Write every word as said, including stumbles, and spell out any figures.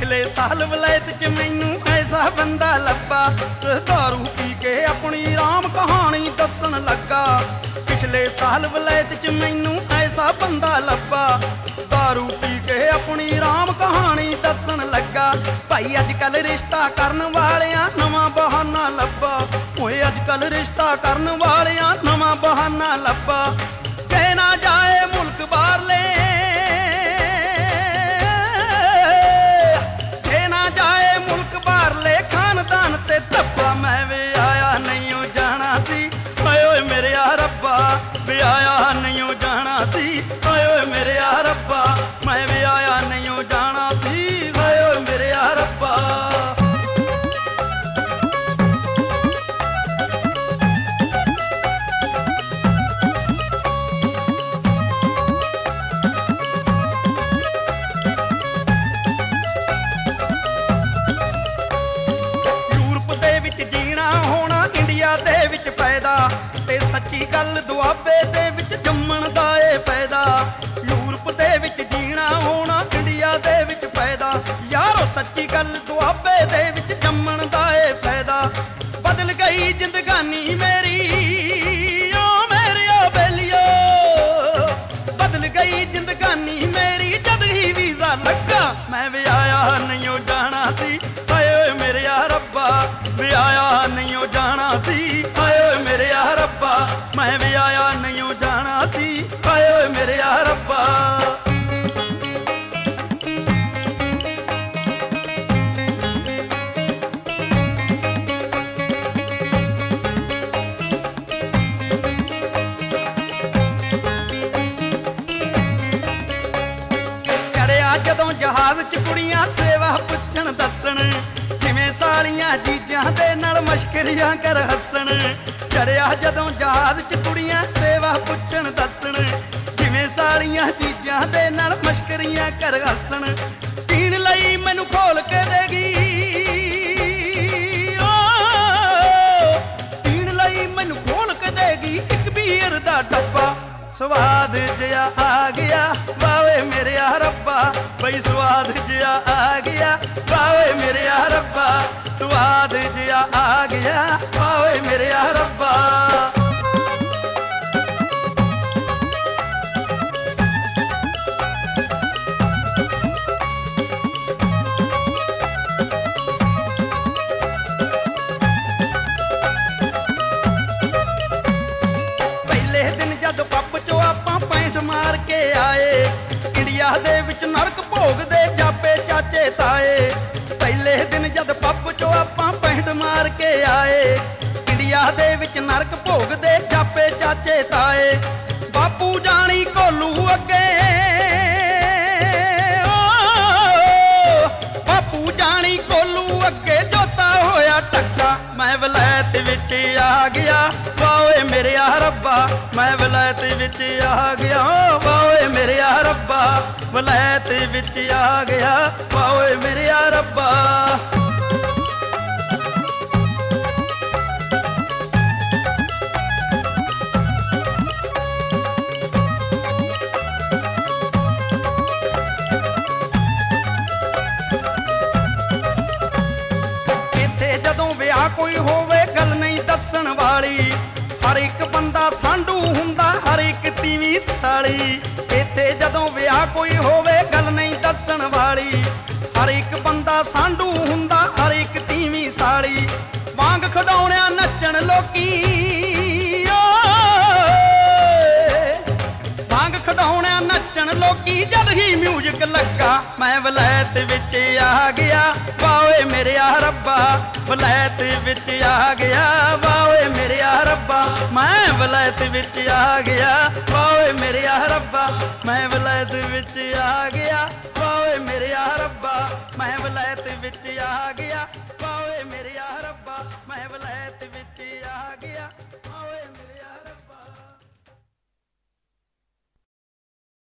पिछले साल वलैत च मैनू ऐसा बंदा लब्बा, दारू पी के अपनी राम कहानी दसन लगा। पिछले साल वलैत च मैनू ऐसा बंदा लब्बा, दारू पी के अपनी राम कहानी दसन लगा। भाई अजकल रिश्ता करन वालियां नवां बहाना लब्बा, ओए अजकल रिश्ता करन वालियां नवां बहाना लब्बा। कहना जाए मुल्क बाहरले, खानदान ते धब्बा, मैं वे आया नहीं जाना सी, ओए मेरे आ रब्बा वे आया नहीं जाना सी, ओए मेरे आ रब्बा मैं वे आया नहीं जाना सी, ओए मेरे आ रब्बा। जीना होना इंडिया दे विच पैदा, ते सच्ची गल दुआबे दे विच जम्मण दा ए पैदा। यूरोप दे विच जीना होना इंडिया दे विच पैदा, यारो सच्ची गल दुआबे दे विच जम्मण दा ए पैदा। बदल गई जिंदगानी मेरी ओ मेरे ओ बेलियो, बदल गई जिंदगानी मेरी जद ही वीजा लगा। मैं भी आया नहीं जाना सी, ओए मेरे आ रब्बा वे आया नहीं जाना सी, ओए मेरे आ रब्बा मैं भी आया नहीं जाना सी, ओए मेरे आ रब्बा। जदों जहाज च कुड़ियां सेवा पुछण दसन, जिवें सालियां जीजां दे नाल मश्करियां कर हसन। चढ़िया जदों जहाज च कुड़ियां सेवा पुछण दसन, जिवें सालियां जीजां दे नाल मश्करियां कर हसन। पीण लई मैनू खोल के देगी, पीण लई मैनू खोल के देगी इक बीर दा डब्बा। स्वाद जिया आ गया वावे मेरे आ रब्बा, बई स्वाद जिया आ गया वावे मेरे आ रब्बा, स्वाद जिया आ गया वावे मेरे आ रब्बा। पहले दिन जद पब चो आपां पैंट मार के आए, इंडिया दे विच नरक भोगदे जापे चाचे ताए। पहले दिन जद पब चो आपां पैंट मार के आए, इंडिया दे विच नरक भोगदे जापे चाचे ताए। बापू जानी कोलू अगे, बापू जानी कोलू अगे जोता होया टक्का। मैं वलैत विच आ गया वाओए मेरे आ रब्बा, मैं वलैत विच आ गया वाओए मेरे आ रब्बा, वलैत विच आ गया वाओए मेरे आ रब्बा। इत्थे जदों विआह कोई होवे गल नहीं दसन वाली, हर एक बंदा सांडू हुंदा हर एक तीवी साली। इत्थे जदों विआह कोई होवे गल नहीं दसन वाली, हर एक बंदा सांडू हुंदा हर एक तीवी साली। वांग खडौणिया नच्चण लोकी, वांग खडौणिया नच्चण लोकी जद ही म्यूजिक लगा। मैं वलैत विच आ गया वाओए मेरे आ रब्बा, वलैत विच आ गया वाओए मेरे आ रब्बा, मैं वलैत विच आ गया वाओए मेरे आ रब्बा, मैं वलैत विच आ गया वाओए मेरे आ रब्बा, मैं वलैत विच आ गया वाओए मेरे आ रब्बा, मैं वलैत विच आ गया वाओए मेरे आ